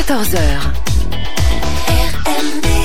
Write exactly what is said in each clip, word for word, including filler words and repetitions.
quatorze heures. R M D.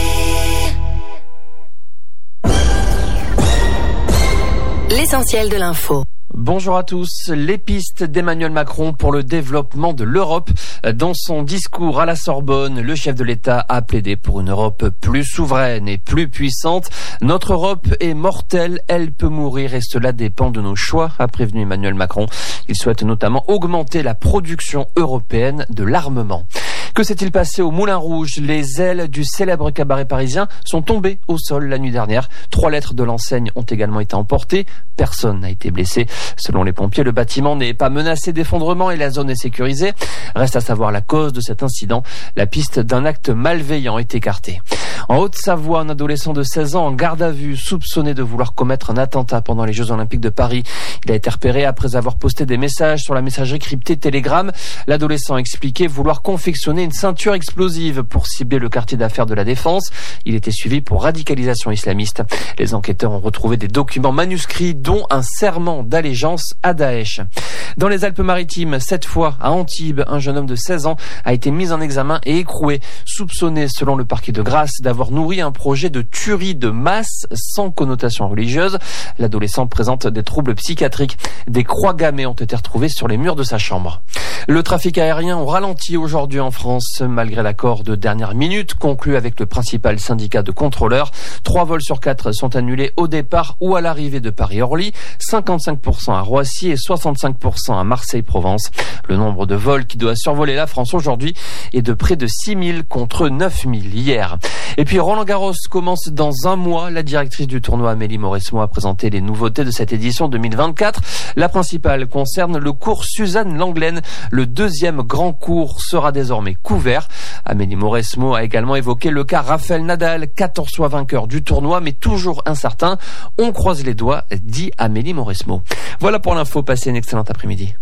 L'essentiel de l'info. Bonjour à tous. Les pistes d'Emmanuel Macron pour le développement de l'Europe. Dans son discours à la Sorbonne, le chef de l'État a plaidé pour une Europe plus souveraine et plus puissante. Notre Europe est mortelle, elle peut mourir et cela dépend de nos choix, a prévenu Emmanuel Macron. Il souhaite notamment augmenter la production européenne de l'armement. Que s'est-il passé au Moulin Rouge? Les ailes du célèbre cabaret parisien sont tombées au sol la nuit dernière. Trois lettres de l'enseigne ont également été emportées. Personne n'a été blessé. Selon les pompiers, le bâtiment n'est pas menacé d'effondrement et la zone est sécurisée. Reste à savoir la cause de cet incident. La piste d'un acte malveillant est écartée. En Haute-Savoie, un adolescent de seize ans en garde à vue, soupçonné de vouloir commettre un attentat pendant les Jeux Olympiques de Paris. Il a été repéré après avoir posté des messages sur la messagerie cryptée Telegram. L'adolescent a expliqué vouloir confectionner une ceinture explosive pour cibler le quartier d'affaires de la Défense. Il était suivi pour radicalisation islamiste. Les enquêteurs ont retrouvé des documents manuscrits, dont un serment d'allégeance à Daesh. Dans les Alpes-Maritimes, cette fois à Antibes, un jeune homme de seize ans a été mis en examen et écroué, soupçonné selon le parquet de Grasse d'avoir nourri un projet de tuerie de masse sans connotation religieuse. L'adolescent présente des troubles psychiatriques. Des croix gammées ont été retrouvées sur les murs de sa chambre. Le trafic aérien au ralenti aujourd'hui en France, malgré l'accord de dernière minute conclu avec le principal syndicat de contrôleurs. Trois vols sur quatre sont annulés au départ ou à l'arrivée de Paris-Orly, cinquante-cinq pour cent à Roissy et soixante-cinq pour cent à Marseille-Provence. Le nombre de vols qui doit survoler la France aujourd'hui est de près de six mille contre neuf mille hier. Et puis Roland-Garros commence dans un mois. La directrice du tournoi, Amélie Mauresmo, a présenté les nouveautés de cette édition deux mille vingt-quatre. La principale concerne le cours Suzanne Lenglen. Le deuxième grand cours sera désormais couvert. Amélie Mauresmo a également évoqué le cas Rafael Nadal, quatorze fois vainqueur du tournoi, mais toujours incertain. On croise les doigts, dit Amélie Mauresmo. Voilà pour l'info. Passez une excellente après-midi.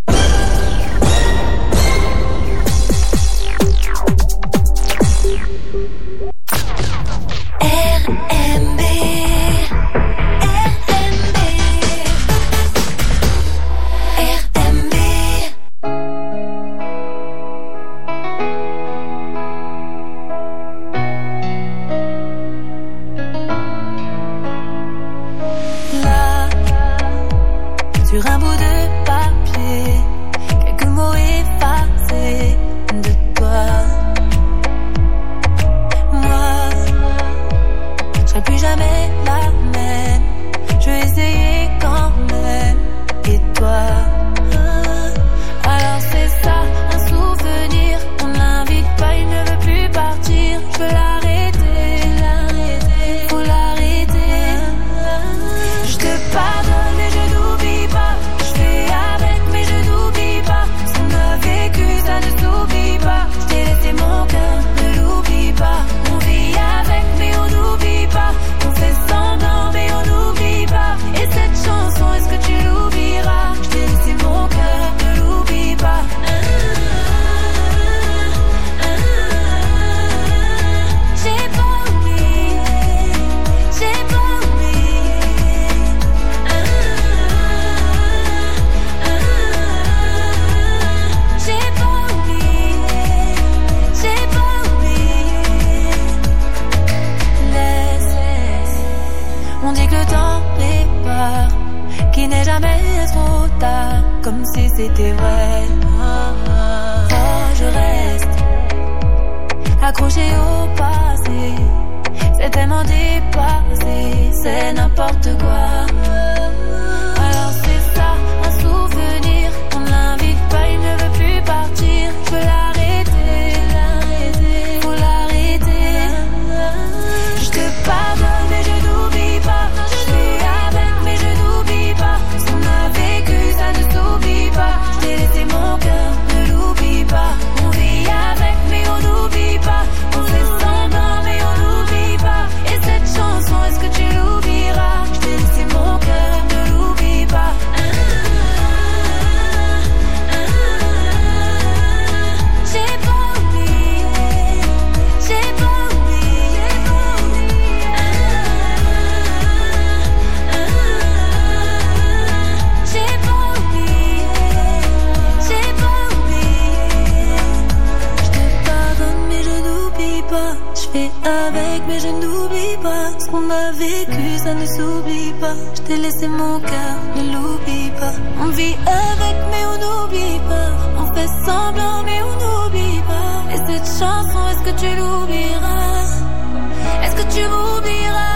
Sur un bout de papier, quelques mots effacés de toi. Moi, je serai plus jamais la même. Je vais essayer quand même. Et toi, alors c'est ça, un souvenir. On l'invite pas, il ne veut plus partir. Je veux l'arrêter, l'arrêter, faut l'arrêter. Je te pardonne et je n'oublie pas. Je fais avec mais je n'oublie pas. Ce qu'on a vécu ça ne s'oublie pas. Je t'ai laissé mon cœur, ne l'oublie pas. On vit avec mais on n'oublie pas. On fait semblant mais on n'oublie pas. Et cette chanson, est-ce que tu l'oublieras? Je t'ai laissé mon cœur, ne l'oublie pas. J'ai pas oublié, j'ai pas oublié. J'ai pas oublié, j'ai pas oublié. Laisse, laisse. On dit que le temps répare, qu'il n'est jamais trop tard, comme si c'était vrai. Oh, je reste accroché au passé, c'est tellement dépassé, c'est n'importe quoi. Alors c'est ça, un souvenir. On l'invite pas, il ne veut plus partir. Je veux l'arrêter, l'arrêter, faut l'arrêter. Je te pardonne et je n'oublie pas. Je fais avec mais je n'oublie pas. Ce qu'on a vécu ça ne s'oublie pas. Je t'ai laissé mon cœur, ne l'oublie pas. On vit avec mais on n'oublie pas. On fait semblant mais on n'oublie pas. Et cette chanson, est-ce que tu l'oublieras? Je t'ai laissé mon cœur. vécu, ça ne s'oublie pas. Je t'ai laissé mon cœur, ne l'oublie pas. On vit avec mais on n'oublie pas. On fait semblant mais on n'oublie pas. Et cette chanson, est-ce que tu l'oublieras? Est-ce que tu m'oublieras?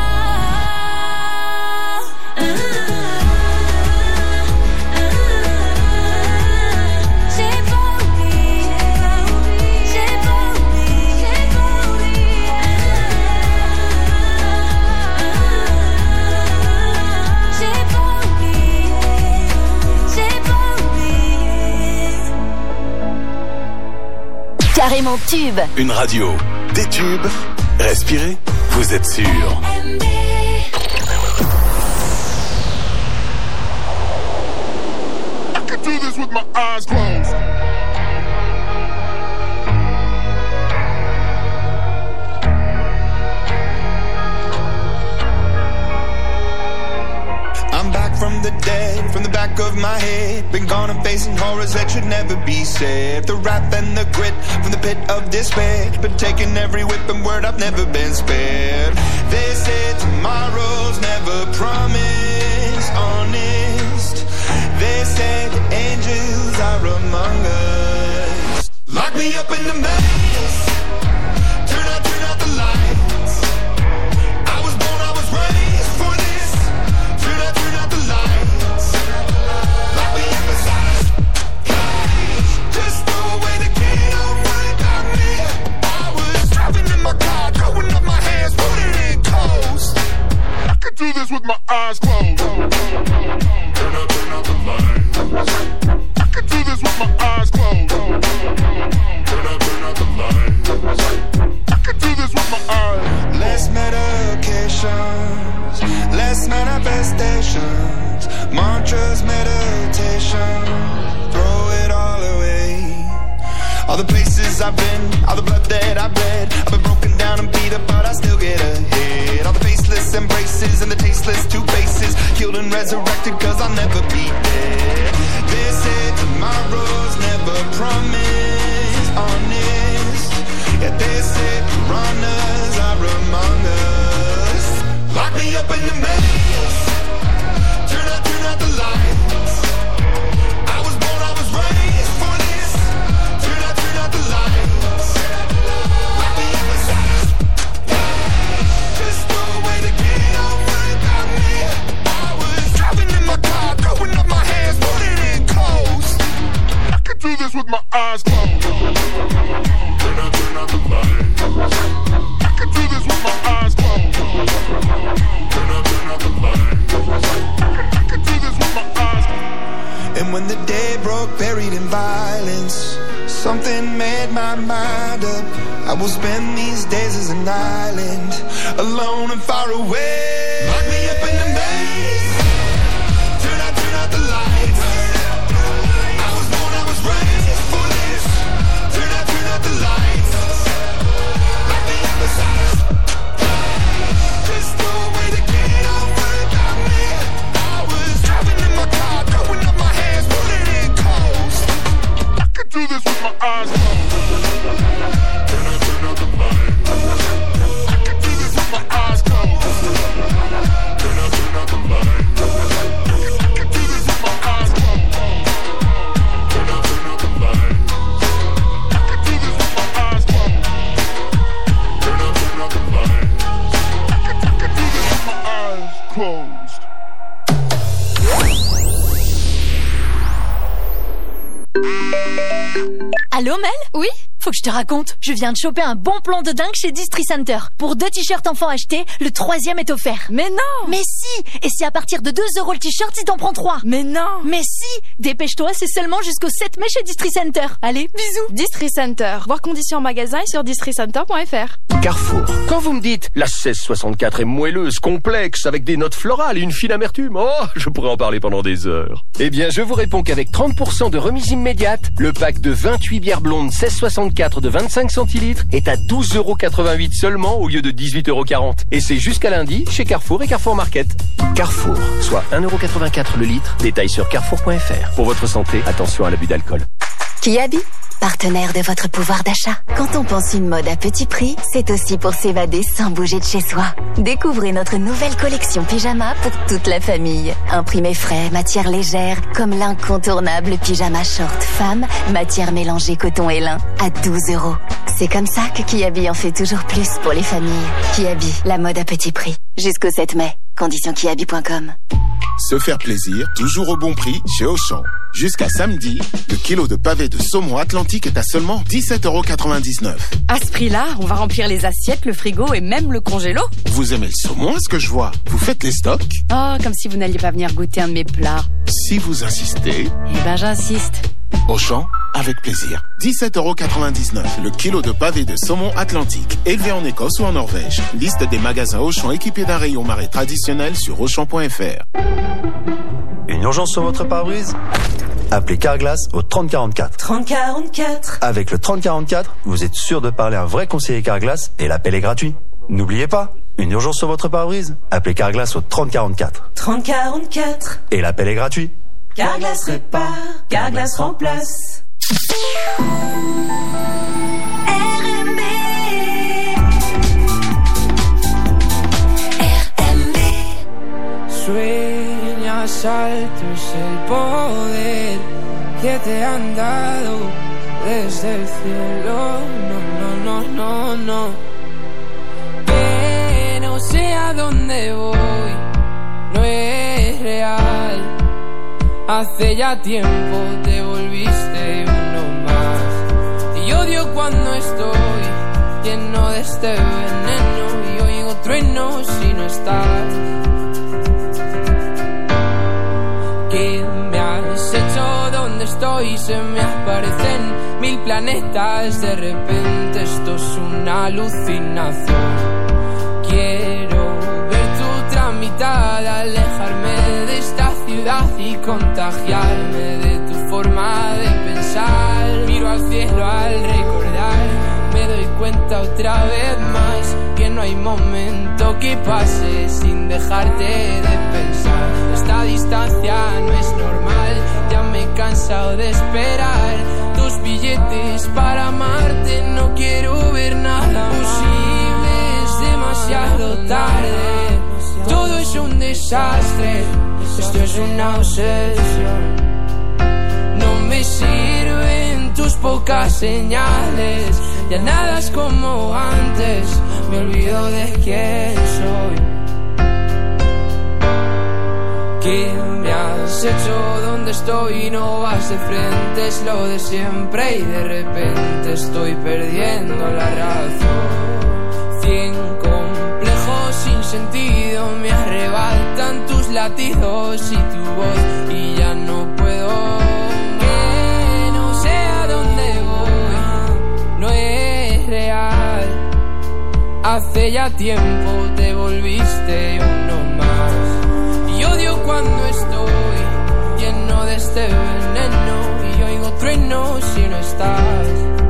Carrément tube. Une radio, des tubes, respirez, vous êtes sûr. I could do this with my eyes closed. I'm back from the dead, from the back of my head. Been gone and facing horrors that should never be said. The wrath and the grit from the pit of despair. Been taking every whip and word, I've never been spared. They said tomorrow's never promised, honest. They said the angels are among us. Lock me up in the maze. Turn out, turn out the lights. I was born, I was raised for this. Turn out, turn out the lights. Lock me up inside a cage. Just throw away the key, don't worry about me. I was driving in my car, throwing up my hands, putting in coast. I could do this with my eyes closed. Turn out, turn out the lights. I could do this with my eyes closed. Turn out, turn out the lights. I could do this with my eyes. Less medications, less manifestations, mantras, meditation, throw it all away. All the places I've been, all the blood that I've bled, I've been broken down and beat up, but I still get ahead. All the faceless embraces and the tasteless two faces, killed and resurrected cause I'll never be dead. They said tomorrow's never promised, honest. Yeah, they said piranhas are among us. Lock me up in the maze. Turn out, turn out the lights. I was born, I was raised for this. Turn out, turn out the lights. Lock me up inside. Just throw away the key, don't worry about me. I was driving in my car, throwing up my hands, putting in coast. I could do this with my eyes closed. Turn out, turn out the lights. I could do this with my eyes closed. Turn out, turn out the lights. I could do this with my eyes closed. And when the day broke, buried in violence, something made my mind up. I will spend these days as an island, alone and far away. Lock me up in the maze. Turn out, turn out the lights. I was born, I was raised for this. Turn out, turn out the lights. Lock me up inside. Just throw away the key, don't worry about me. I was driving in my car, throwing up my hands, putting in coast. I could do this with my eyes closed. Turn out, turn out the lights. I could do this with my eyes closed. Turn out, turn out the lights. I could do this with my eyes closed. Turn out, turn out the lights. I could do this with my eyes closed. Turn out, turn out the lights. I could, I could do this with my eyes closed. Allô Mel? Oui? Faut que je te raconte, je viens de choper un bon plan de dingue chez Distri Center. Pour deux t-shirts enfants achetés, le troisième est offert. Mais non! Mais si! Et c'est à partir de deux euros le t-shirt si t'en prends trois. Mais non! Mais si! Dépêche-toi, c'est seulement jusqu'au sept mai chez Distri Center. Allez, bisous! Distri Center. Voir conditions en magasin et sur distri center point f r. Carrefour. Quand vous me dites la seize soixante-quatre est moelleuse, complexe, avec des notes florales et une fine amertume, oh, je pourrais en parler pendant des heures. Eh bien, je vous réponds qu'avec trente pour cent de remise immédiate, le pack de vingt-huit bières blondes seize soixante-quatre de vingt-cinq centilitres est à douze euros quatre-vingt-huit seulement au lieu de dix-huit euros quarante. Et c'est jusqu'à lundi chez Carrefour et Carrefour Market. Carrefour, soit un euro quatre-vingt-quatre le litre. Détail sur carrefour point f r. Pour votre santé, attention à l'abus d'alcool. Qui a dit? partenaire de votre pouvoir d'achat. Quand on pense une mode à petit prix, c'est aussi pour s'évader sans bouger de chez soi. Découvrez notre nouvelle collection pyjama pour toute la famille. Imprimé frais, matière légère, comme l'incontournable pyjama short femme, matière mélangée coton et lin, à douze euros. C'est comme ça que Kiabi en fait toujours plus pour les familles. Kiabi, la mode à petit prix. Jusqu'au sept mai. Conditions kiabi point com. Se faire plaisir, toujours au bon prix chez Auchan. Jusqu'à samedi, le kilo de pavé de saumon Atlantique est à seulement dix-sept euros quatre-vingt-dix-neuf. À ce prix-là, on va remplir les assiettes, le frigo et même le congélo. Vous aimez le saumon, est-ce que je vois? Vous faites les stocks? Oh, comme si vous n'alliez pas venir goûter un de mes plats. Si vous insistez... Eh ben, j'insiste. Auchan, avec plaisir. dix-sept euros quatre-vingt-dix-neuf, le kilo de pavé de saumon Atlantique, élevé en Écosse ou en Norvège. Liste des magasins Auchan équipés d'un rayon marée traditionnel sur auchan point f r. Une urgence sur votre pare-brise? Appelez Carglass au trente quarante-quatre. trente quarante-quatre. Avec le trente quarante-quatre, vous êtes sûr de parler à un vrai conseiller Carglass et l'appel est gratuit. N'oubliez pas, une urgence sur votre pare-brise? Appelez Carglass au trente quarante-quatre. trente quarante-quatre. Et l'appel est gratuit. Carglass répare, Carglass remplace. R M B. R M B. Sueñas alto es el poder que te han dado desde el cielo. No, no, no, no, no. Que no sé a dónde voy, no es real. Hace ya tiempo te volviste uno más. Y odio cuando estoy lleno de este veneno y oigo truenos si no estás. ¿Qué me has hecho? ¿Dónde estoy? Se me aparecen mil planetas. De repente esto es una alucinación. Quiero ver tu tramitada, alejarme de esta ciudad y contagiarme de tu forma de pensar. Miro al cielo al recordar, me doy cuenta otra vez más que no hay momento que pase sin dejarte de pensar. Esta distancia no es normal, ya me he cansado de esperar tus billetes para amarte. No quiero ver nada posible, es demasiado tarde. Todo es un desastre, esto es una obsesión. No me sirven tus pocas señales, ya nada es como antes, me olvido de quién soy. ¿Qué me has hecho? ¿Dónde estoy? No vas de frente, es lo de siempre y de repente estoy perdiendo la razón. Cien complejos sin sentido me arrebatan tus latidos y tu voz y ya no puedo. Que no sé a dónde voy, no es real. Hace ya tiempo te volviste uno más. Y odio cuando estoy lleno de este veneno y oigo truenos si no estás.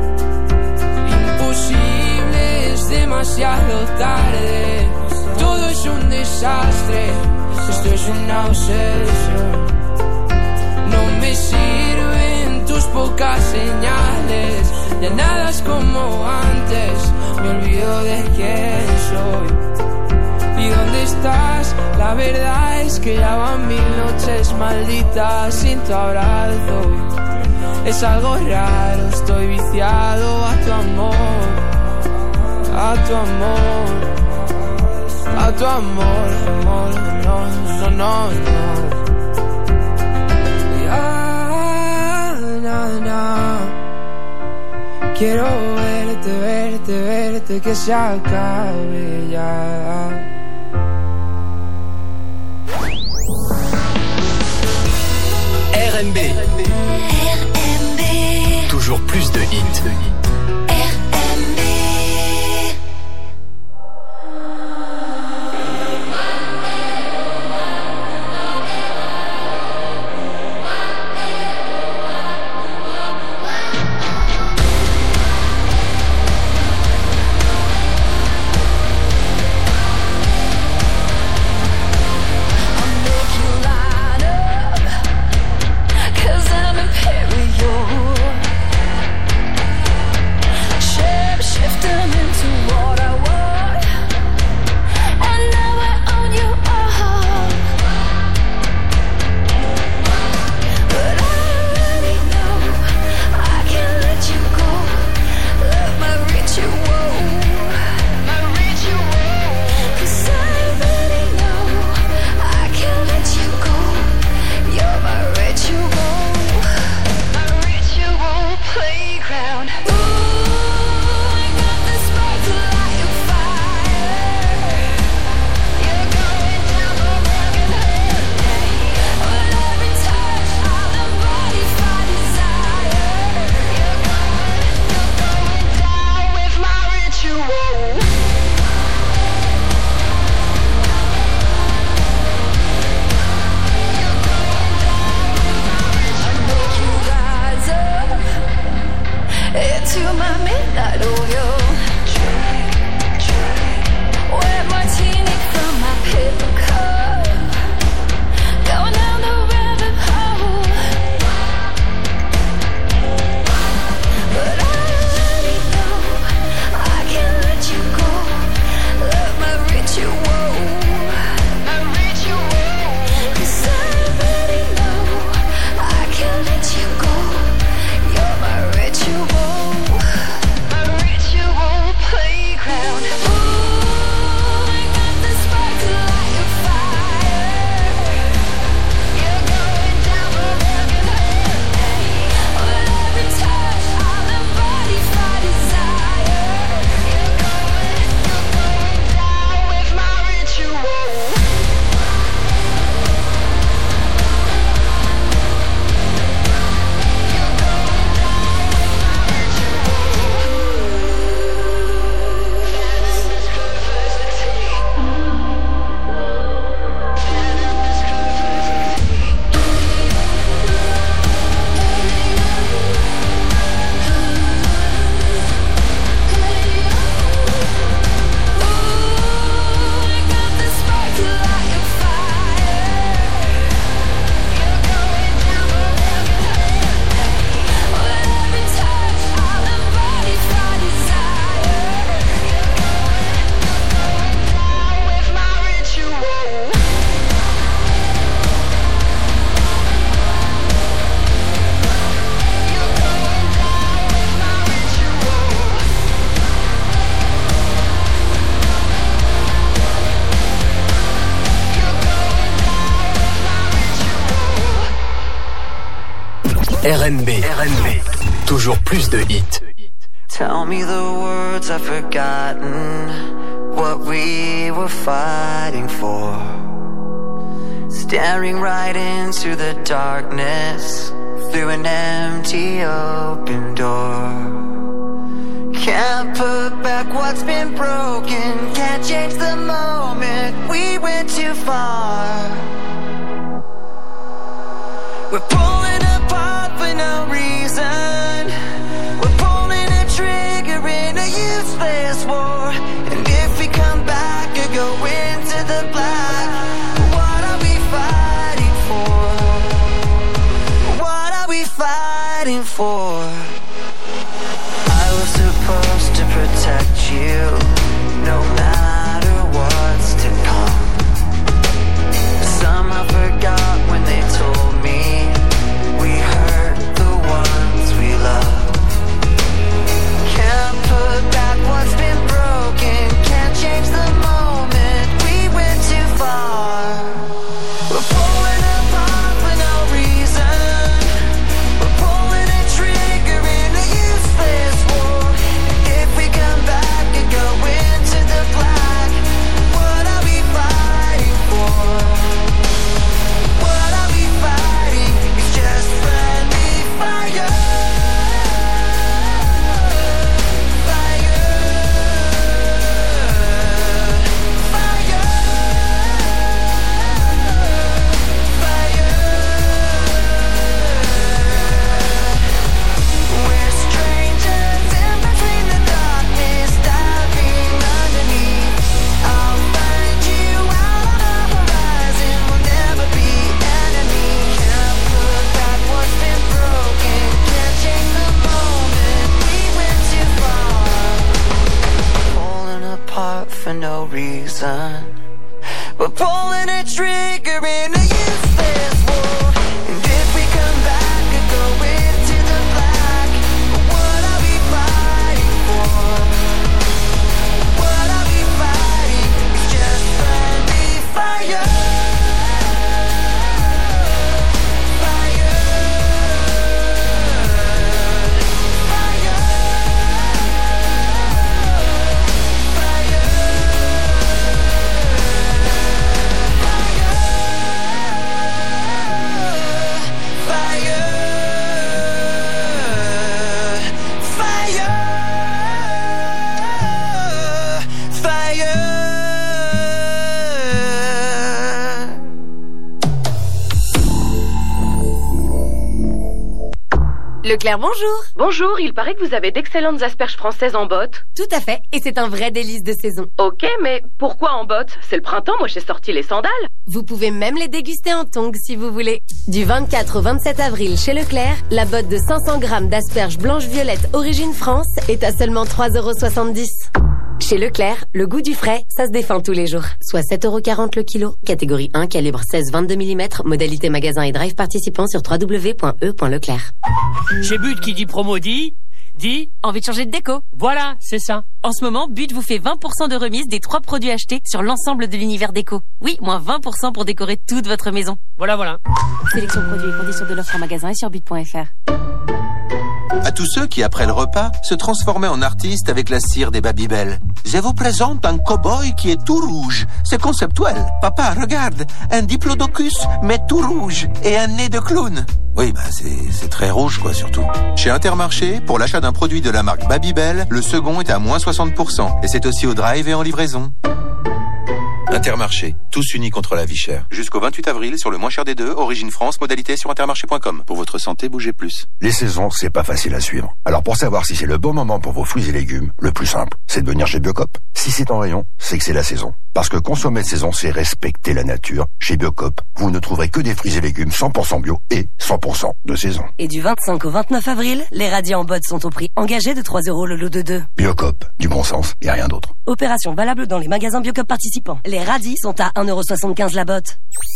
Imposible, es demasiado tarde. Todo es un desastre, esto es una obsesión. No me sirven tus pocas señales, ya nada es como antes, me olvido de quién soy. ¿Y dónde estás? La verdad es que ya van mil noches malditas sin tu abrazo. Es algo raro, estoy viciado a tu amor, a tu amor, a tu amor, amor, no, no, no, no. Ya, no, no. Quiero verte, verte, verte, que se acabe ya. R M B. R M B. Toujours plus de hits. R N B. R N B. Toujours plus de hits. Tell me the words I've forgotten, what we were fighting for. Staring right into the darkness, through an empty open door. Can't put back what's been broken, can't change the moment, we went too far. We're pulling apart for no reason, we're pulling a trigger in a useless war. And if we come back or go into the black, what are we fighting for? What are we fighting for? I was supposed to protect you, no matter what's to come. Somehow forgot when they told me we hurt the ones we love. Can't put back what's been broken, can't change the moment, we went too far. We're pulling apart for no reason, we're pulling a trigger in a useless war. If we come back and go into the black, what are we fighting for? What are we fighting? It's just friendly fire. We're strangers in between the darkness, diving underneath. I'll find you out on the horizon, we'll never be enemies. Can't put back what's been broken, can't change the moment, we went too far. Pulling apart for no reason, we're pulling a trigger in a useless war. And if we come back and go into the black, what are we fighting for? What are we fighting? It's just friendly fire. Fire. Fire. Leclerc, bonjour. Bonjour, il paraît que vous avez d'excellentes asperges françaises en botte. Tout à fait, et c'est un vrai délice de saison. Ok, mais pourquoi en botte? C'est le printemps, moi j'ai sorti les sandales. Vous pouvez même les déguster en tongs si vous voulez. Du vingt-quatre au vingt-sept avril chez Leclerc, la botte de cinq cents grammes d'asperges blanches-violettes origine France est à seulement trois euros soixante-dix. Chez Leclerc, le goût du frais, ça se défend tous les jours. Soit sept euros quarante le kilo. Catégorie un, calibre seize vingt-deux millimètres. Modalité magasin et drive participant sur w w w point e point leclerc. Chez But, qui dit promo dit... dit... Envie de changer de déco? Voilà, c'est ça. En ce moment, But vous fait vingt pour cent de remise des trois produits achetés sur l'ensemble de l'univers déco. Oui, moins vingt pour cent pour décorer toute votre maison. Voilà, voilà. Sélection produits et conditions de l'offre en magasin et sur but point f r. À tous ceux qui, après le repas, se transformaient en artistes avec la cire des Babybel. Je vous présente un cow-boy qui est tout rouge. C'est conceptuel. Papa, regarde, un diplodocus, mais tout rouge, et un nez de clown. Oui, bah c'est, c'est très rouge, quoi, surtout. Chez Intermarché, pour l'achat d'un produit de la marque Babybel, le second est à moins soixante pour cent. Et c'est aussi au drive et en livraison. Intermarché, tous unis contre la vie chère. Jusqu'au vingt-huit avril, sur le moins cher des deux, Origine France, modalité sur intermarché point com. Pour votre santé, bougez plus. Les saisons, c'est pas facile à suivre. Alors pour savoir si c'est le bon moment pour vos fruits et légumes, le plus simple, c'est de venir chez Biocop. Si c'est en rayon, c'est que c'est la saison. Parce que consommer de saison, c'est respecter la nature. Chez Biocop, vous ne trouverez que des fruits et légumes cent pour cent bio et cent pour cent de saison. Et du vingt-cinq au vingt-neuf avril, les radis en botte sont au prix engagé de trois euros le lot de deux. Biocop, du bon sens et rien d'autre. Opération valable dans les magasins Biocop participants. Les radis sont à un euro soixante-quinze la botte.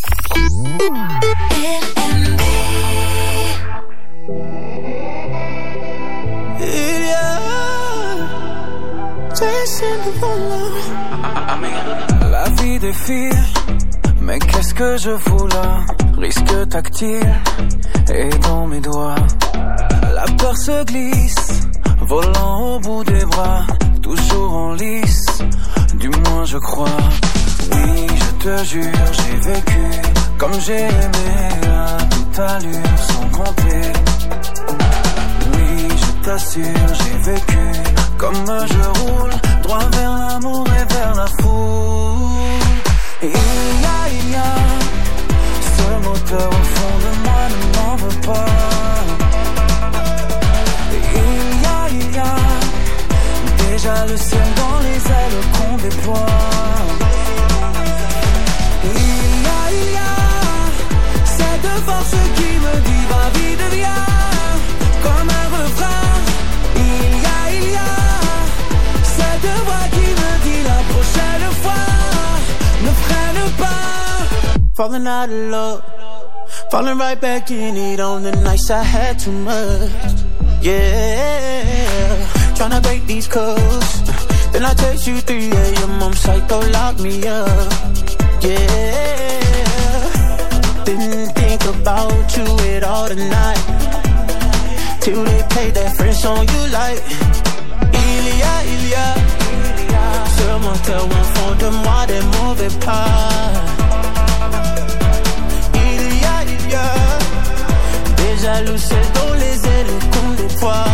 La vie défile, mais qu'est-ce que je fous là? Risque tactile, et dans mes doigts. La peur se glisse, volant au bout des bras, toujours en lice, du moins je crois. Oui, je te jure, j'ai vécu comme j'ai aimé, à toute allure, sans compter. Oui, je t'assure, j'ai vécu comme je roule, droit vers l'amour et vers la foule. Et il y a, il y a ce moteur au fond de moi, ne m'en veux pas. Et il y a, il y a déjà le ciel dans les ailes qu'on déploie. Et il y a, il y a cette force qui me dit va vite, viens, comme un refrain. Il y a, il y a cette voix qui me dit la prochaine fois ne freine pas. Falling out of love, falling right back in it on the nights I had too much. Yeah, tryna break these codes. Then I text you three a.m. I'm psycho, lock me up. Yeah, didn't think about you at all tonight, till they played that French song you like. Il y a, il y a ce moteur au fond de moi, des mauvais pas. Il y a, il y a déjà le ciel dans les ailes qu'on déploie.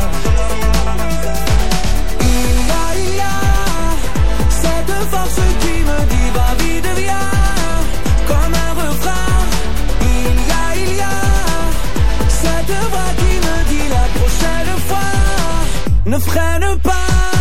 Il y a, il y a cette force qui me dit va vite, viens, comme un refrain. Il y a, il y a cette voix qui me dit la prochaine fois ne freine pas.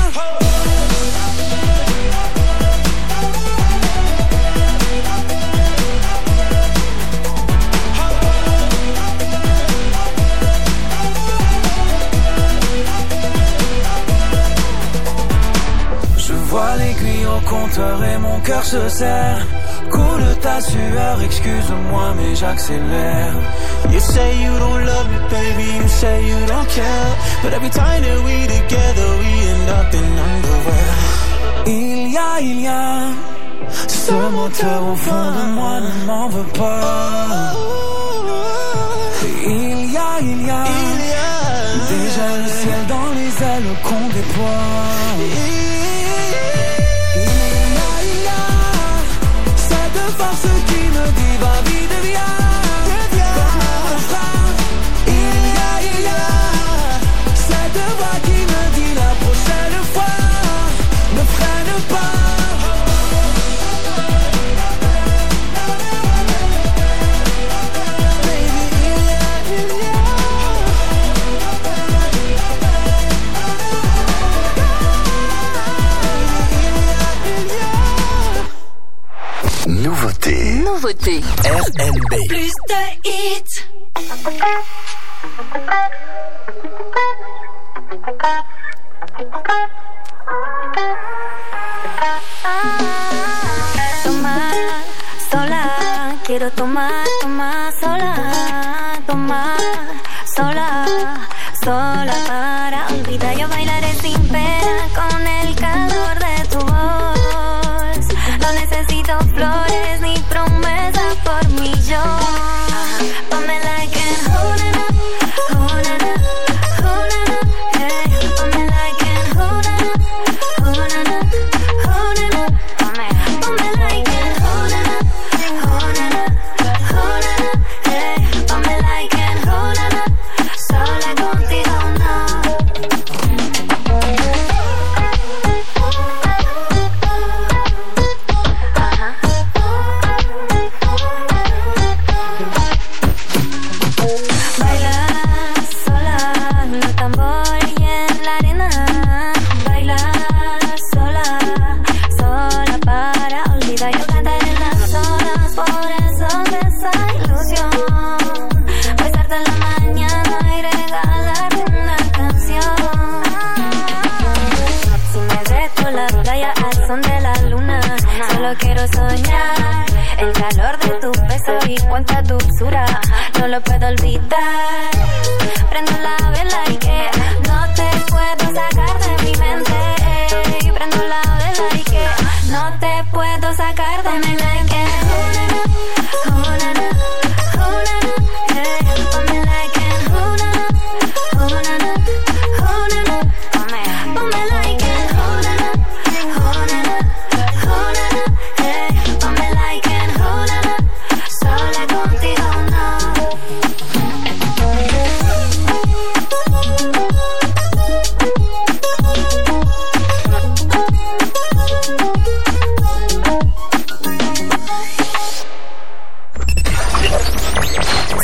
Je vois l'aiguille au compteur et mon cœur se serre. Coule ta sueur, excuse-moi mais j'accélère. You say you don't love me, baby, you say you don't care, but every time that we together, we end up in underwear. Il y a, il y a ce moteur au fond de moi, ne m'en veux pas. Il y a, il y a déjà le ciel dans les ailes qu'on déploie. Force qui me dit va vite, viens, comme un refrain. Il y a, il y a cette voix qui me dit la prochaine fois ne freine pas. Baby, il y a, il y a Nouveauté. Nouveauté. R N B. Plus de hits. Tomar sola, quiero tomar, tomar sola, tomar sola, sola para olvidar. Yo bailaré sin pena con el calor de tu voz. No necesito flores ni promesas por millón. Pamela can hold it up, hold it up, hold it up, hey. Pamela can hold it up, hold it up, hold it up. Pamela can hold it up, hold it up, hold it up, hey. Pamela can hold it up, sola contigo no. Quiero soñar el calor de tu beso y cuánta dulzura, no lo puedo olvidar. Prendo la vela y que no te puedo sacar de mi mente. Y prendo la vela y que no te puedo sacar de mi mente. Hold it up, hold it up, hold it up, hey.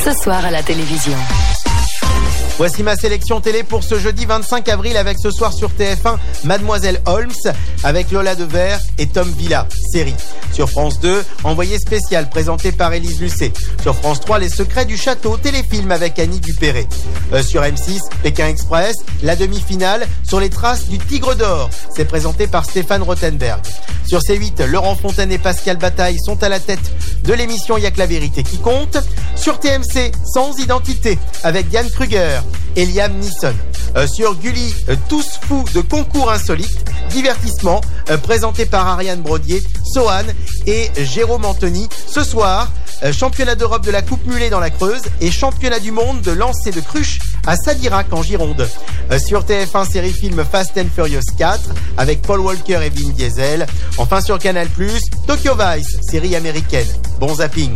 ce soir à la télévision. Voici ma sélection télé pour ce jeudi vingt-cinq avril avec ce soir sur T F un Mademoiselle Holmes avec Lola Devers et Tom Villa, série. Sur France deux, Envoyé spécial présenté par Élise Lucet. Sur France trois, Les secrets du château, téléfilm avec Annie Dupéré. Euh, sur M six, Pékin Express, la demi-finale sur les traces du Tigre d'Or. C'est présenté par Stéphane Rothenberg. Sur C huit, Laurent Fontaine et Pascal Bataille sont à la tête de l'émission Y'a que la vérité qui compte. Sur T M C, Sans identité avec Diane Kruger et Liam Neeson. Euh, sur Gulli, euh, Tous fous de concours insolites, divertissement euh, présenté par Ariane Brodier, Sohan et Jérôme Anthony. Ce soir, euh, championnat d'Europe de la Coupe Mulet dans la Creuse et championnat du monde de lancer de cruche à Sadirac en Gironde. Euh, sur T F un, série film Fast and Furious quatre avec Paul Walker et Vin Diesel. Enfin sur Canal plus, Tokyo Vice, série américaine. Bon zapping.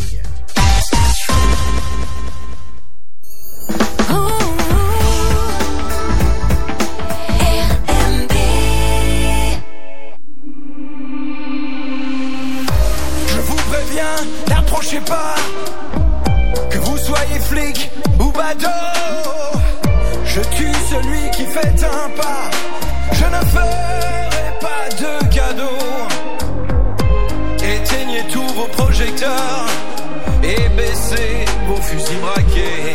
N'approchez pas, que vous soyez flic ou badaud. Je tue celui qui fait un pas. Je ne ferai pas de cadeau. Éteignez tous vos projecteurs et baissez vos fusils braqués.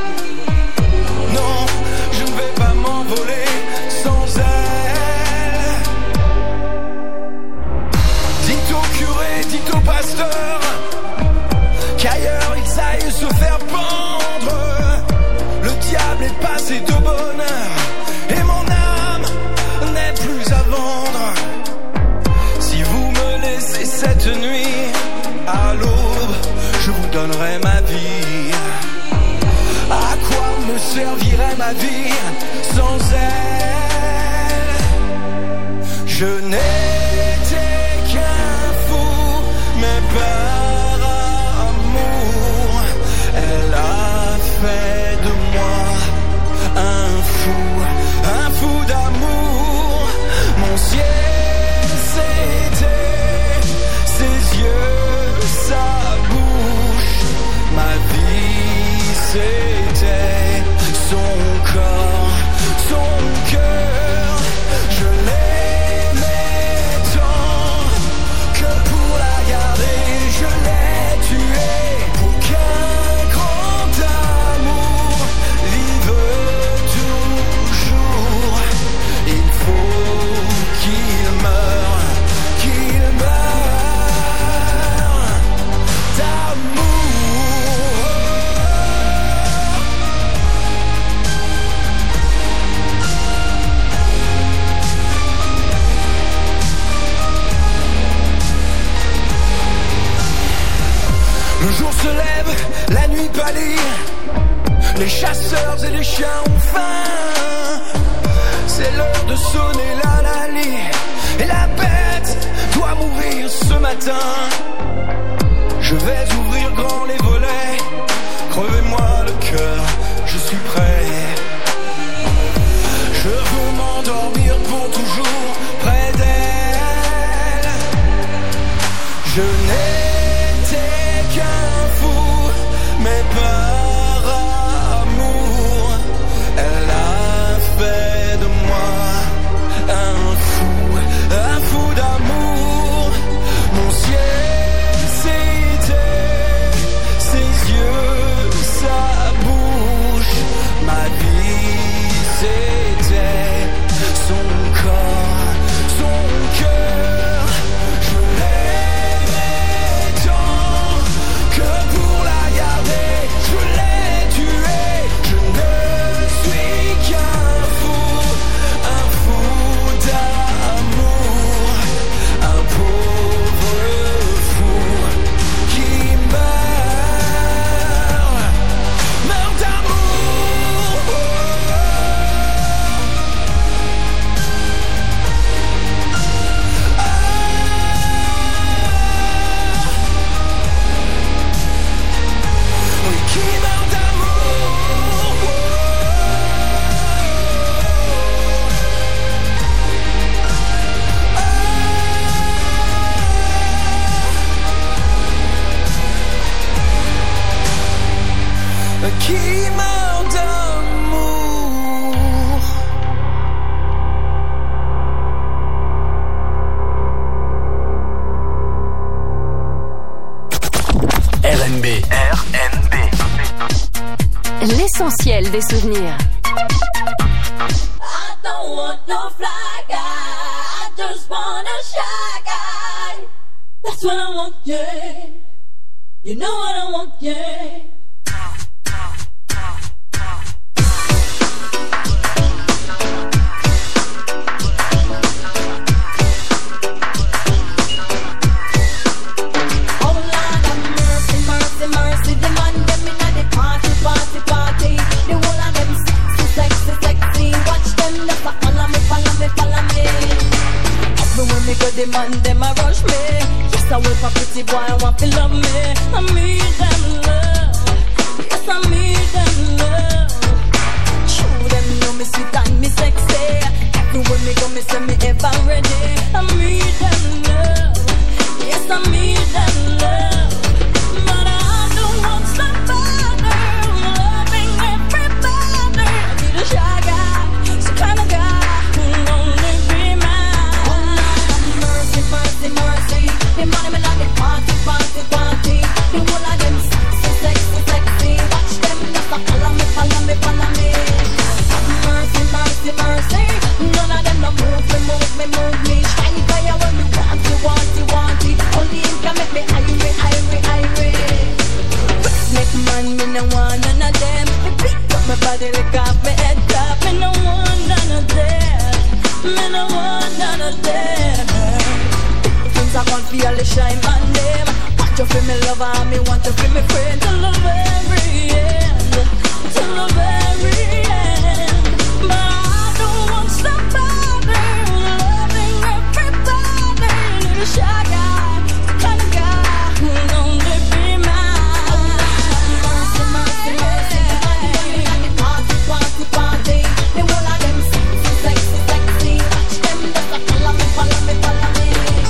Non, je ne vais pas m'envoler sans elle. Dites au curé, dites au pasteur qu'ailleurs ils aillent se faire pendre. Le diable est passé de bonheur et mon âme n'est plus à vendre. Si vous me laissez cette nuit, à l'aube, je vous donnerai ma vie. À quoi me servirait ma vie sans elle? Je n'étais qu'un fou, mais par amour, elle a fait de moi un fou, un fou d'amour. Mon ciel, c'était ses yeux, sa bouche. Ma vie, c'était son corps, son cœur. Je l'aimais tant que pour la garder, je l'ai tuée. Pour qu'un grand amour vive toujours, il faut qu'il meure, qu'il meure d'amour. Le jour se lève, la nuit pâlit, les chasseurs et les chiens ont faim. C'est l'heure de sonner la lali, et la bête doit mourir ce matin. Je vais ouvrir grand les volets, crevez-moi le cœur, je suis prêt. Je veux m'endormir pour toujours près d'elle. Je n'étais qu'un fou, mais par amour, elle a fait de moi un fou, un fou d'amour. Mon ciel, c'était qui meurt d'amour. R N B. R N B. L'essentiel des souvenirs. I don't want no fly guy, I just want a shy guy. That's what I want, yeah. You know what I want, yeah. Mercy, the man them inna the party, party, party. The whole of them sexy, sexy, sexy. Watch them, just a follow me, follow me, follow me. Everywhere me go, the man them a rush me. Yes, I wait for pretty boy, I want to love me. I need them love. Yes, I need them love. True, them know me sweet and me sexy. Everywhere me go, me say me ever ready. I need them love. Yes, I need them love. Shine my name. Want to feel me lover, me want to feel me friend till the very end, till the very end. But I don't want somebody loving everybody. Little shy guy, the kind of guy who only be mine. Mercy, mercy, mercy, mercy. Party, party, party. The whole of them sexy, sexy, sexy. Watch them, just a follow me, follow me, follow me.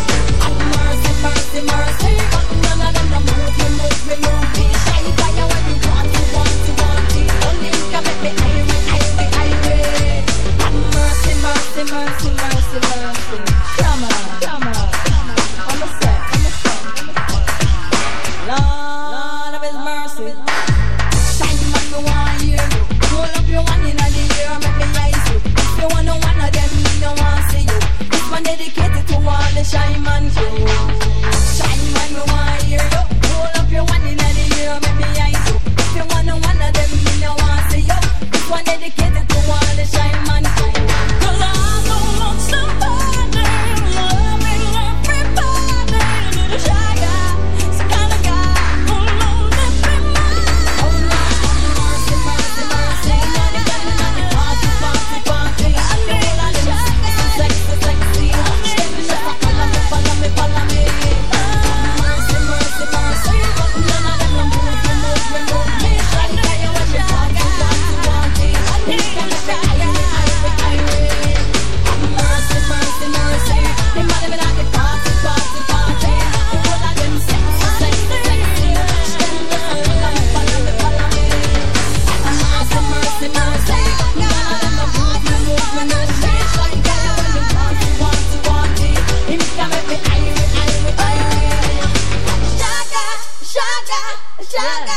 Mercy, mercy, but none of them don't move me, move me, move me. Shy guy, when you want, you want, you want it. Only you can make me irate, irate, irate. Mercy, mercy, mercy, mercy, mercy. Come on, come on, come on. I'm a set, I'm a set, I'm a set. Lord of His mercy. Shine man, me want hear you. Roll up your one in the air, make me eyes you. If you want no one of them, me no want see you. This one dedicated to all the shy man crew. Shine man, me want hear you. Roll up your one in the air, make me eyes you. If you want no one of them, me no want see you. This one dedicated to all the shy man crew. 'Cause I don't want somebody loving everybody. Little shy guy, some kind of guy who knows every man. Oh Lord, mercy, mercy, mercy. Party, party, party, party. The whole of them sexy, sexy, sexy. Watch them, just follow me, follow me, follow me. Mercy, mercy, mercy. But none of them don't move me, move me, move me. Shy guy, when you want, you want, you want it. You can make me irate, irate, irate. Mercy, mercy, mercy. The man them inna the party, party, party. The whole of them sexy, sexy, sexy. Watch them, just follow me, follow me, follow me. Mercy, mercy, mercy. None of them don't move me, move me, move me. Shy guy, when you want, you want, you want it. You can make me irate, irate, irate. Shaga, shaga, shaga.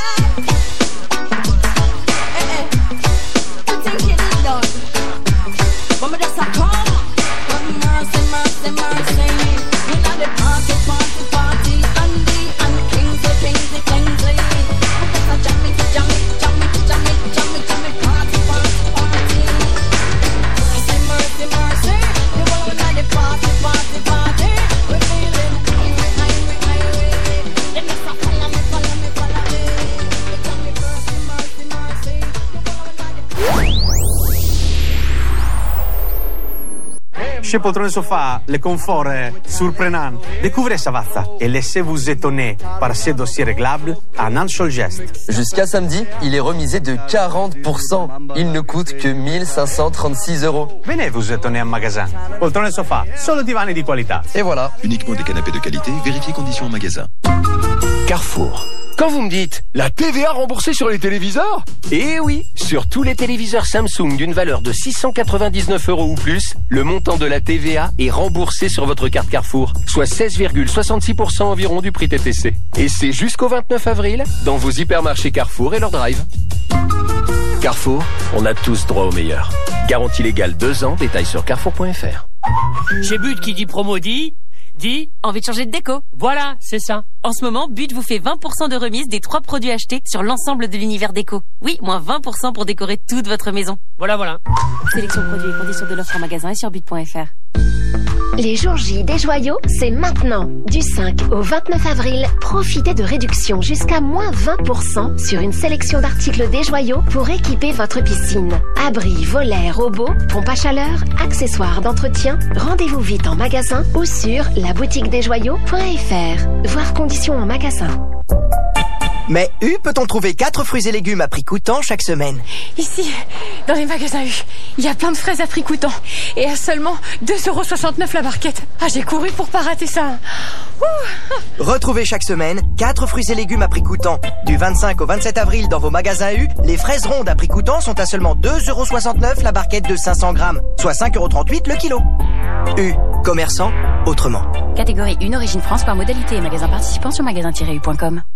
Eh, eh. You think you did done? But me just a come. But mercy, mercy, mercy. We got the party, party, party. Andy and Kingsley, Kingsley, Kingsley. We just a jammy, jammy, jammy, jammy, jammy, jammy. Party, party, party. Mercy, mercy, mercy. You want we got the party, party, party. We feeling irate, irate, irate. Then just a follow me, follow me, follow me. You tell me mercy, mercy, mercy. You want we got the Chez Poltrone Sofa, le confort surprenant. Découvrez Savazza et laissez-vous étonner par ses dossiers réglables à un seul geste. Jusqu'à samedi, il est remisé de quarante pour cent. Il ne coûte que mille cinq cent trente-six euros. Venez vous étonner en magasin. Poltrone Sofa, solo divani di qualità. Et voilà. Uniquement des canapés de qualité, vérifiez conditions en magasin. Carrefour. Quand vous me dites la T V A remboursée sur les téléviseurs? Eh oui, sur tous les téléviseurs Samsung d'une valeur de six cent quatre-vingt-dix-neuf euros ou plus, le montant de la T V A est remboursé sur votre carte Carrefour, soit seize virgule soixante-six pour cent environ du prix T T C. Et c'est jusqu'au vingt-neuf avril dans vos hypermarchés Carrefour et leur drive. Carrefour, on a tous droit au meilleur. Garantie légale deux ans, détails sur carrefour point f r. Chez But qui dit promo dit... dit... Envie de changer de déco? Voilà, c'est ça. En ce moment, But vous fait vingt pour cent de remise des trois produits achetés sur l'ensemble de l'univers déco. Oui, moins vingt pour cent pour décorer toute votre maison. Voilà, voilà. Sélection produits et conditions de l'offre en magasin et sur but point f r. Les jours J des joyaux, c'est maintenant. Du cinq au vingt-neuf avril, profitez de réductions jusqu'à moins vingt pour cent sur une sélection d'articles des joyaux pour équiper votre piscine. Abris, volets, robots, pompes à chaleur, accessoires d'entretien. Rendez-vous vite en magasin ou sur la boutique des joyaux point f r. Voir conditions en magasin. Mais U peut-on trouver quatre fruits et légumes à prix coûtant chaque semaine? Ici, dans les magasins U, il y a plein de fraises à prix coûtant. Et à seulement deux euros soixante-neuf la barquette. Ah, j'ai couru pour pas rater ça. Ouh. Retrouvez chaque semaine quatre fruits et légumes à prix coûtant. Du vingt-cinq au vingt-sept avril dans vos magasins U, les fraises rondes à prix coûtant sont à seulement deux euros soixante-neuf la barquette de cinq cents grammes, soit cinq euros trente-huit le kilo. U, commerçant autrement. Catégorie un, origine France par modalité et magasin participant sur magasin tiret u point com.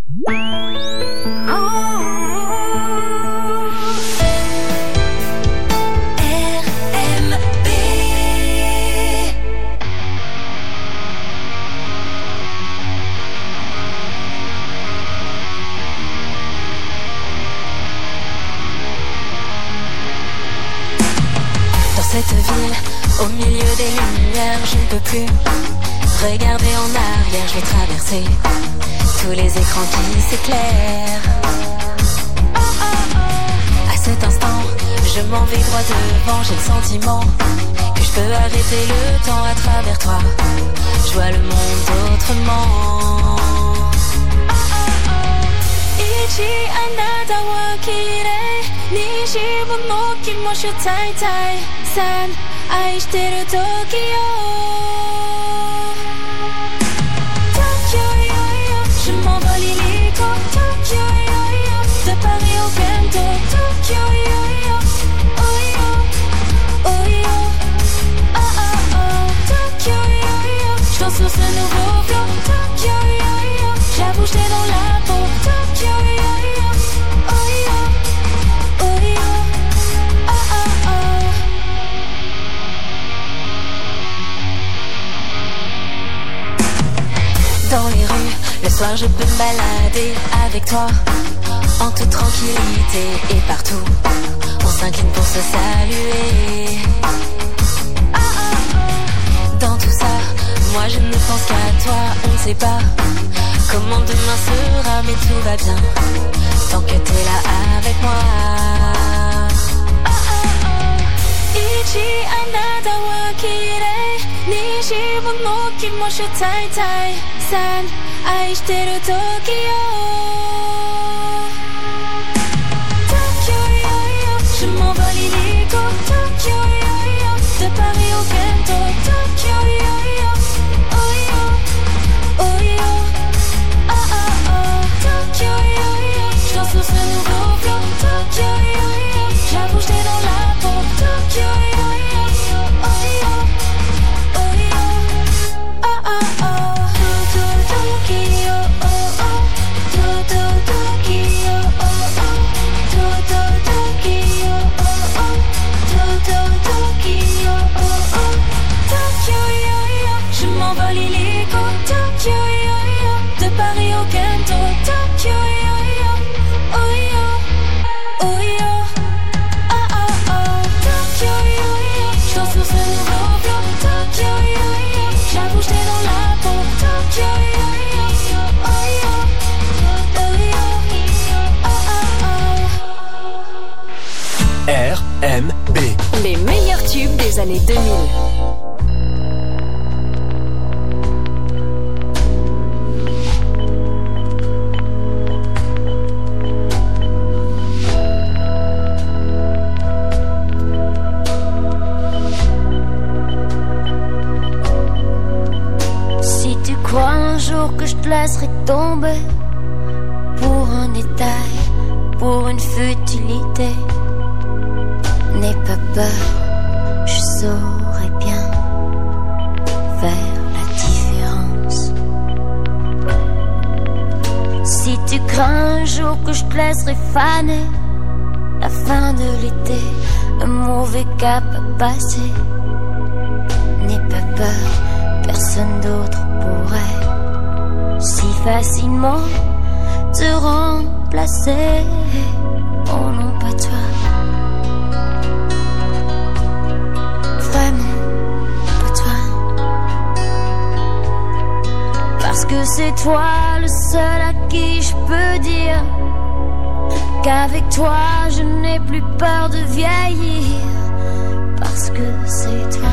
Dans cette ville, au milieu des lumières, je ne peux plus regarder en arrière, je vais traverser tous les écrans qui s'éclairent. Oh, oh, oh. À cet instant, je m'en vais droit devant, j'ai le sentiment que je peux arrêter le temps à travers toi. Je vois le monde autrement. Oh, oh, oh. Ichi anata wa kirei, nishi mo kimoshi tai tai, san aishiteru Tokyo. Je m'envole illico, Tokyo, yo, yo. De Paris au Kento, Tokyo, yo, yo. Oh, yo, oh, yo. Oh, oh, oh, Tokyo, yo, yo. J'danse sur ce nouveau flow, Tokyo, yo, yo. J'avoue, j'étais dans la peau, Tokyo, yo, yo. Oh, yo, oh, yo. Oh, oh, oh. Dans les rues, le soir je peux me balader avec toi en toute tranquillité et partout on s'incline pour se saluer. Ah, ah, ah. Dans tout ça, moi je ne pense qu'à toi. On ne sait pas comment demain sera, mais tout va bien tant que t'es là avec moi. Ah, ah, ah. Ichi anata wa kirei, nishi mo kimoshi tai tai, san aishiteru Tokyo. Tokyo, yo, yo. Je m'envole illico, Tokyo, yo, yo. De Paris au Kento, Tokyo, yo, yo. Oh, yo, oh, yo. Oh, oh, oh. Tokyo, yo, yo. J'danse sur ce nouveau flow, Tokyo, yo, yo. J'avoue, j'étais dans la peau, Tokyo, yo, yo. Oh, yo, oh, yo. Oh, oh, oh. Tokyo, oh, oh. Tokyo, Tokyo, oh, oh. Tokyo, Tokyo, oh, oh. Tokyo, Tokyo, oh, oh. Tokyo, yo, yo. Je m'envole illico, Tokyo, yo, yo. De Paris au Kento, Tokyo, yo, yo. Oh, yo, oh, yo. Oh, oh, oh. Tokyo, yo, yo. J'danse sur ce nouveau flow, Tokyo, yo, yo. J'avoue, j'étais dans la peau, Tokyo, yo, yo. Oh, yo, oh, yo. Oh, oh, oh. R M B. Les meilleurs tubes des années deux mille. Si tu crois un jour que je te laisserai tomber, pour une futilité. N'aie pas peur, je saurai bien faire la différence. Si tu crains un jour que je te laisserai faner, la fin de l'été, un mauvais cap à passer. N'aie pas peur, personne d'autre pourrait si facilement te remplacer. Oh non, pas toi. Vraiment, pas toi. Parce que c'est toi le seul à qui je peux dire qu'avec toi je n'ai plus peur de vieillir. Parce que c'est toi.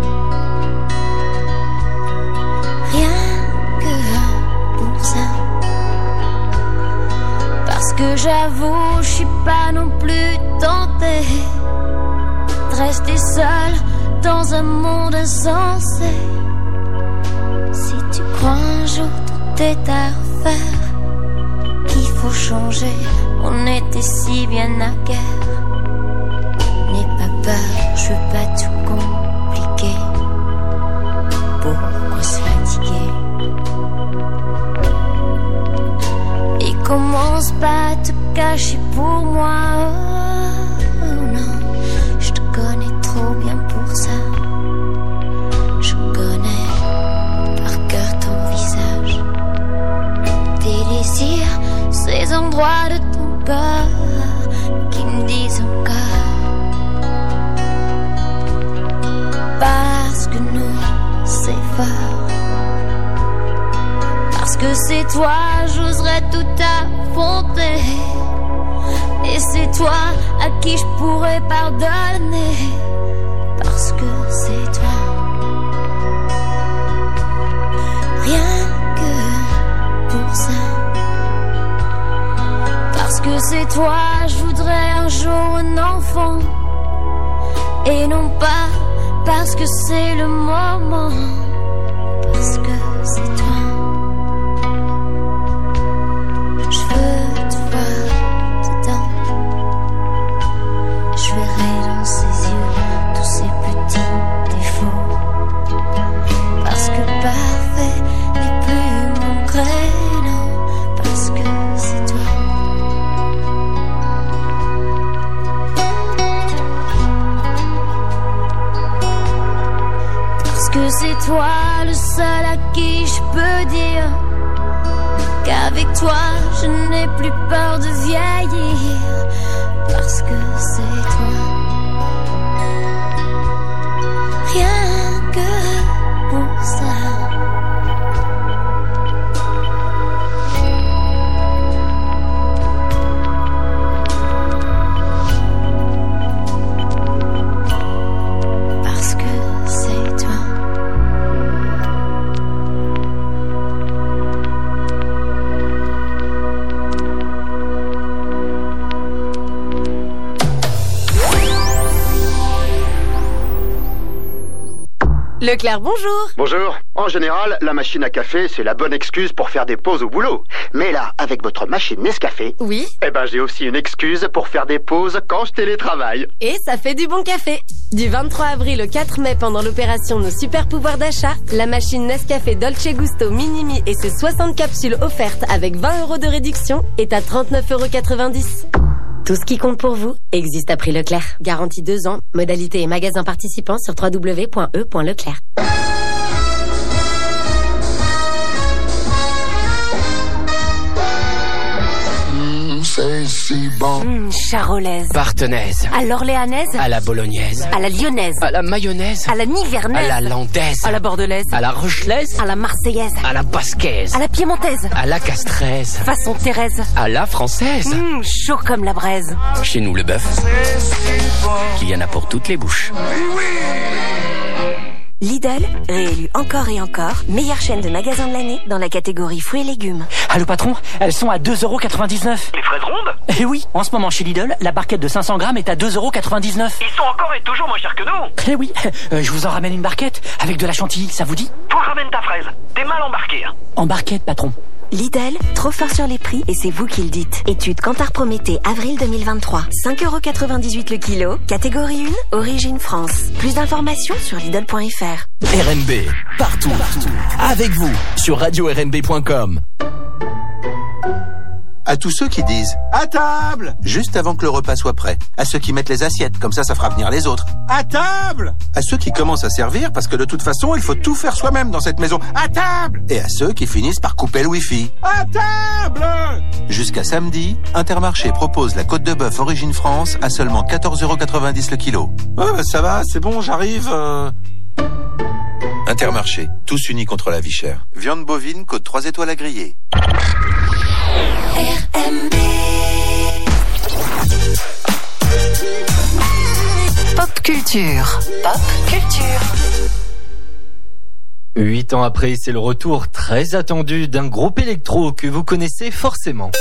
Rien que pour ça. Parce que j'avoue, je suis pas non plus tentée de rester seule dans un monde insensé. Si tu crois un jour tout est à refaire, qu'il faut changer, on était si bien à guerre. N'aie pas peur, je veux pas tout compliquer. Pourquoi se fatiguer? Et commence pas à te cacher pour moi. Oh non, je te connais trop bien pour ça. Je connais par cœur ton visage, tes désirs, ces endroits de ton corps qui me disent encore. Parce que nous, c'est fort. Parce que c'est toi, j'oserais tout affronter. Et c'est toi à qui je pourrais pardonner. Parce que c'est toi. Rien que pour ça. Parce que c'est toi, je voudrais un jour un enfant. Et non pas parce que c'est le moment. Parce que c'est toi. Je veux te voir dedans. Je verrai dans ses yeux tous ces petits défauts. Parce que parfait n'est plus mon créneau. Parce que c'est toi. Parce que c'est toi le seul à qui je peux dire qu'avec toi je n'ai plus peur de vieillir. Parce que c'est toi. Rien que pour ça. Parce que c'est toi. Leclerc, bonjour. Bonjour. En général, la machine à café, c'est la bonne excuse pour faire des pauses au boulot. Mais là, avec votre machine Nescafé... Oui. Eh ben, j'ai aussi une excuse pour faire des pauses quand je télétravaille. Et ça fait du bon café. Du vingt-trois avril au quatre mai, pendant l'opération Nos Super Pouvoirs d'achat, la machine Nescafé Dolce Gusto Minimi et ses soixante capsules offertes avec vingt euros de réduction est à trente-neuf euros quatre-vingt-dix. Tout ce qui compte pour vous existe à prix Leclerc. Garantie deux ans. Modalité et magasin participants sur w w w point e point leclerc. C'est si bon. Mmh, charolaise. Partenaise. À l'orléanaise. À la bolognaise. À la lyonnaise. À la mayonnaise. À la nivernaise. À la landaise. À la bordelaise. À la rochelaise. À la marseillaise. À la basquaise. À la piémontaise. À la castraise. Façon Thérèse. À la française. Mmh, chaud comme la braise. Chez nous, le bœuf, il y en a pour toutes les bouches. Lidl, réélu encore et encore, meilleure chaîne de magasins de l'année dans la catégorie fruits et légumes. Allô patron, elles sont à deux euros quatre-vingt-dix-neuf. Les fraises rondes? Eh oui, en ce moment chez Lidl, la barquette de cinq cents grammes est à deux euros quatre-vingt-dix-neuf. Ils sont encore et toujours moins chers que nous. Eh oui, euh, je vous en ramène une barquette avec de la chantilly, ça vous dit? Pour ramener ramène ta fraise. T'es mal embarqué. Hein. Embarquette, patron. Lidl, trop fort sur les prix et c'est vous qui le dites. Étude Kantar Prométhée, avril deux mille vingt-trois. cinq euros quatre-vingt-dix-huit le kilo. Catégorie un, origine France. Plus d'informations sur Lidl point F R. R N B, partout, partout. Avec vous, sur radio R N B point com. À tous ceux qui disent « À table !» juste avant que le repas soit prêt. À ceux qui mettent les assiettes, comme ça, ça fera venir les autres. « À table !» À ceux qui commencent à servir, parce que de toute façon, il faut tout faire soi-même dans cette maison. « À table !» Et à ceux qui finissent par couper le wifi. « À table !» Jusqu'à samedi, Intermarché propose la côte de bœuf Origine France à seulement quatorze euros quatre-vingt-dix le kilo. « Oh, bah ça va, c'est bon, j'arrive... Euh... » Intermarché, tous unis contre la vie chère. Viande bovine, côte trois étoiles à griller. R M B. Pop culture. Pop culture. Huit ans après, c'est le retour très attendu d'un groupe électro que vous connaissez forcément.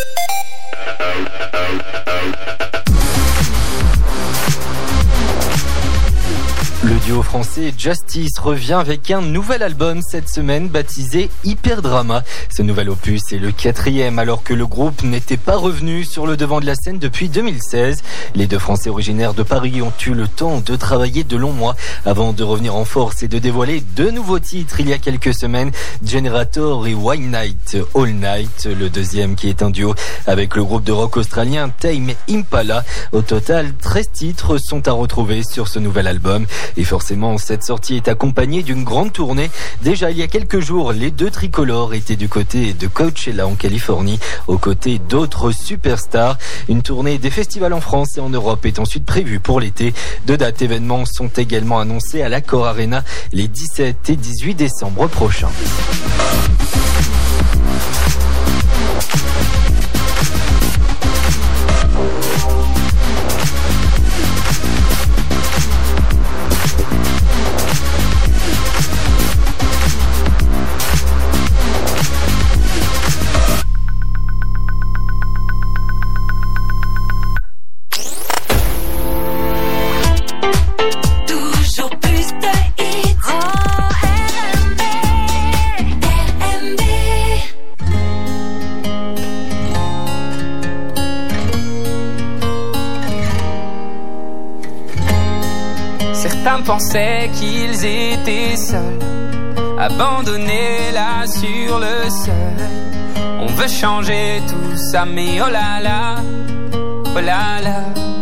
Le duo français Justice revient avec un nouvel album cette semaine baptisé Hyperdrama. Ce nouvel opus est le quatrième alors que le groupe n'était pas revenu sur le devant de la scène depuis deux mille seize. Les deux Français originaires de Paris ont eu le temps de travailler de longs mois avant de revenir en force et de dévoiler deux nouveaux titres il y a quelques semaines, Generator et One Night All Night, le deuxième qui est un duo avec le groupe de rock australien Tame Impala. Au total, treize titres sont à retrouver sur ce nouvel album. Et forcément, cette sortie est accompagnée d'une grande tournée. Déjà, il y a quelques jours, les deux tricolores étaient du côté de Coachella en Californie, aux côtés d'autres superstars. Une tournée des festivals en France et en Europe est ensuite prévue pour l'été. Deux dates événements sont également annoncées à l'Accor Arena les dix-sept et dix-huit décembre prochains. Certains pensaient qu'ils étaient seuls, abandonnés là sur le seuil. On veut changer tout ça, mais oh là là, oh là là.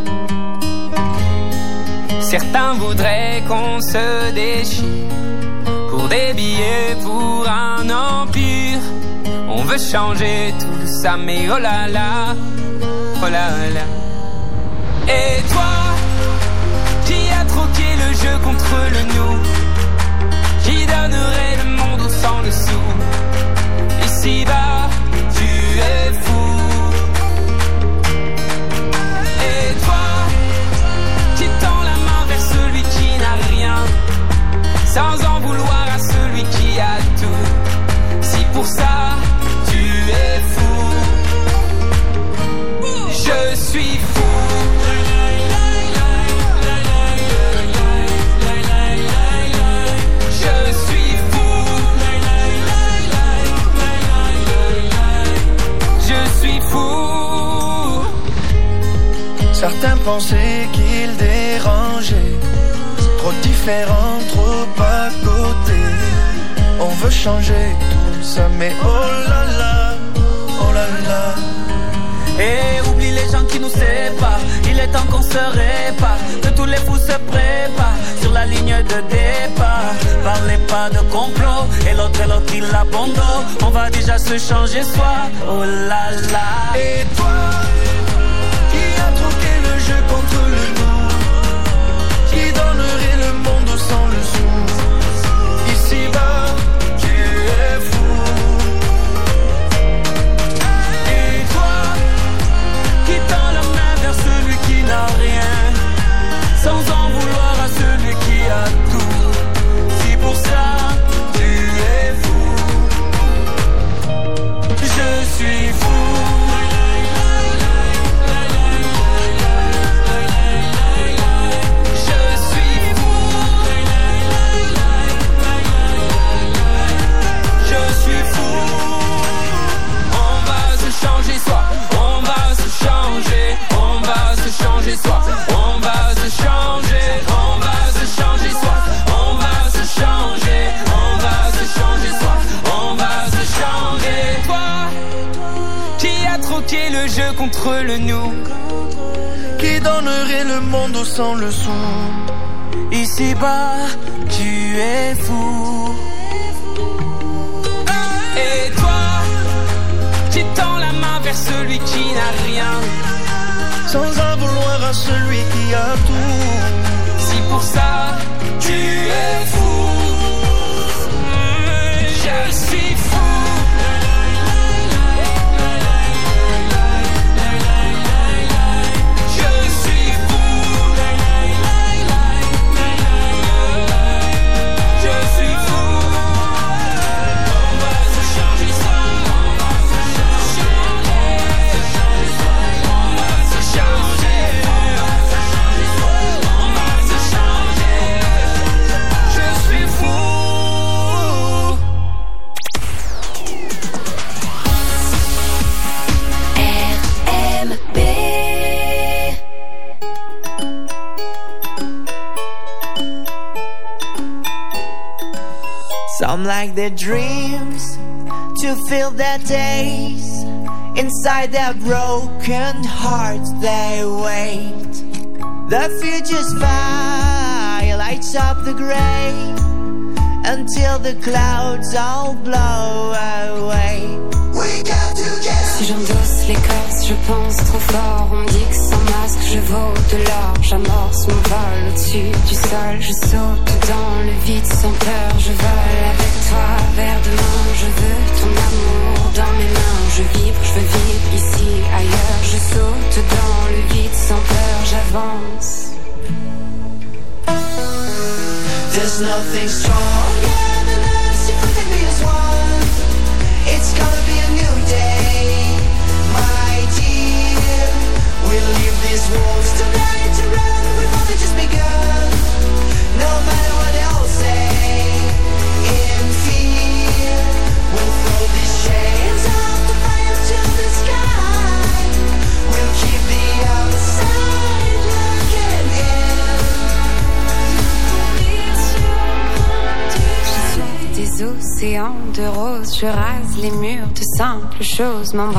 Certains voudraient qu'on se déchire pour des billets, pour un empire. On veut changer tout ça, mais oh là là, oh là là. Et toi, qui a troqué le jeu contre le nous, qui donnerait le monde au sang dessous. Ici-bas, tu es fou. Et toi, qui tend la main vers celui qui n'a rien, sans en vouloir à celui qui a tout. Si pour ça, tu es fou, je suis fou. Certains pensaient qu'ils dérangeaient, trop différents, trop à côté. On veut changer tout ça, mais oh là là, oh là là. Et oublie les gens qui nous séparent, il est temps qu'on se répare, que tous les fous se préparent sur la ligne de départ. Parlez pas de complot, et l'autre et l'autre il abandonne. On va déjà se changer soi, oh là là. Et toi, jeu contre le nous, qui donnerait le monde sans le sou. Ici-bas, tu es fou. Et toi, qui tend la main vers celui qui n'a rien, sans en vouloir à celui qui a tout. Si pour ça, tu es fou, je suis fou. contre le nous. Qui donnerait le monde sans le son? Ici-bas, tu es fou. Et toi, tu tends la main vers celui qui n'a rien, sans en vouloir à celui qui a tout. Si pour ça, tu es fou, je suis fou. Some like their dreams to feel their days. Inside their broken hearts they wait. The future's fire lights up the gray until the clouds all blow away. We got together. Si j'endosse l'écorce, je pense trop fort. On me dit que sans masque, je vaux de l'or. J'amorce mon vol au-dessus du sol. Je saute dans le vide sans peur. Je vole avec toi vers demain. Je veux ton amour dans mes mains. Je vibre, je veux vivre ici, ailleurs. Je saute dans le vide sans peur. J'avance. There's nothing stronger than us if we can be as one. It's gonna be a new day, my dear. We'll leave these walls tonight to run. We've only just begun. No matter what they'll say, in fear, we'll throw these chains off the fire to the sky. We'll keep the outside looking in. J'ai soif des océans de rose. Je rase les murs de simples choses. M'embrasse.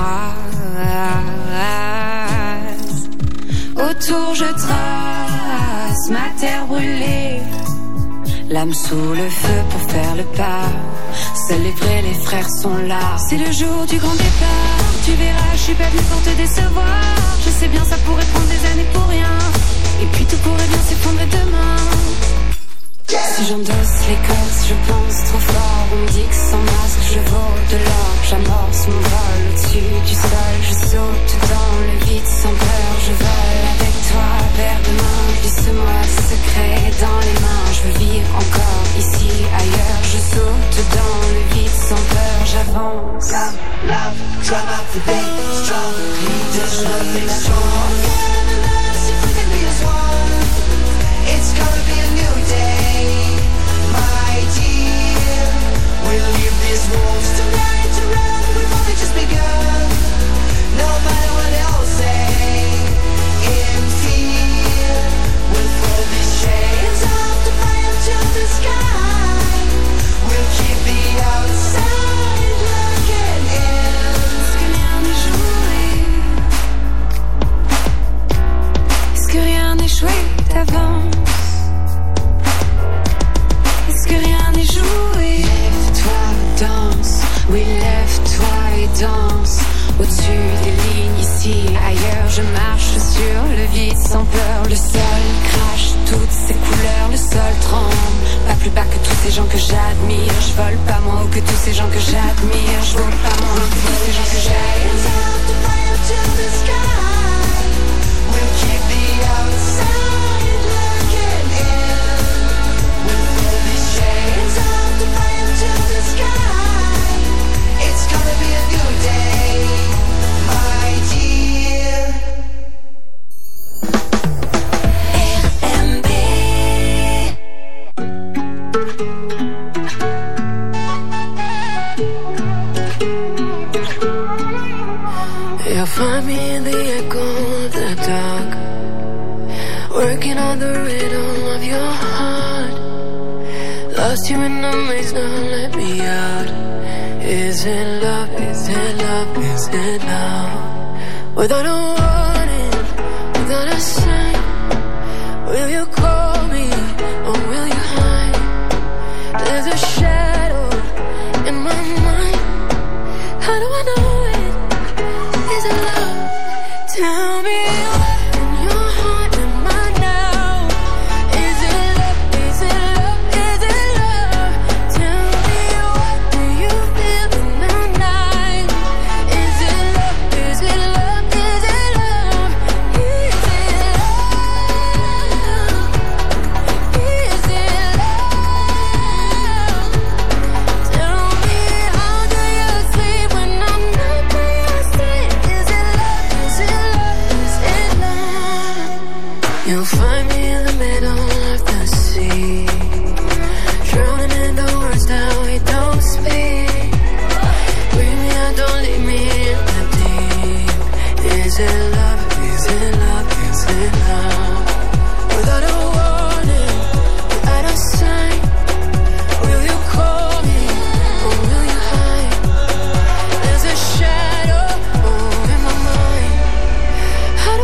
Autour je trace ma terre brûlée. L'âme sous le feu pour faire le pas. Seuls les vrais, les frères sont là. C'est le jour du grand départ. Tu verras, je suis pas venue pour te décevoir. Je sais bien, ça pourrait prendre des années pour rien. Et puis tout pourrait bien s'effondrer demain. Si j'endosse l'écorce, je pense trop fort. On me dit que sans masque, je vaux de l'or. J'amorce mon vol au-dessus du sol. Je saute dans le vide sans peur. Je vole avec toi vers demain. Glisse-moi des secrets dans les mains. Je veux vivre encore ici, ailleurs. Je saute dans le vide sans peur. J'avance. Love, love, drive up the beat, strong. There's nothing stronger than us if we can be as one. It's gonna be a new day, my dear. We'll leave these walls tonight to run. We've only just begun. No matter what they'll say, in fear, we'll throw these chains off the fire to the sky. We'll keep the outside looking in. Est-ce que rien n'est joué? Est-ce que rien n'est joué d'avance? Est-ce que rien n'est joué? Lève-toi, danse. Oui, lève-toi et danse. Au-dessus des lignes, ici, ailleurs. Je marche sur le vide sans peur. Le sol crache toutes ses couleurs. Le sol tremble. Pas plus bas que tous ces gens que j'admire. Je vole pas moins haut que tous ces gens que j'admire. Je vole pas moins haut que tous ces gens que j'admire. We'll keep the outside looking in. We'll throw these chains off the fire to the sky. It's gonna be a new day, my dear. R M B. You'll find me in the echo of the dark, working on the rhythm of your heart. Lost you in the maze, now let me out. Is it love, is it love, is it love? Without a gonna sign? Will you call me or will you hide? There's a shadow in my mind. How do I know it? Is it love? Tell me what in your heart am I now? Is it love? Is it love? Is it love? Tell me what do you feel in the night? Is it love? Is it love? Is it love? Is it love? Is it love? Tell me how do you sleep when I'm not by your side? Is it love? Is it love? Is it love? You'll find me in the middle of the sea.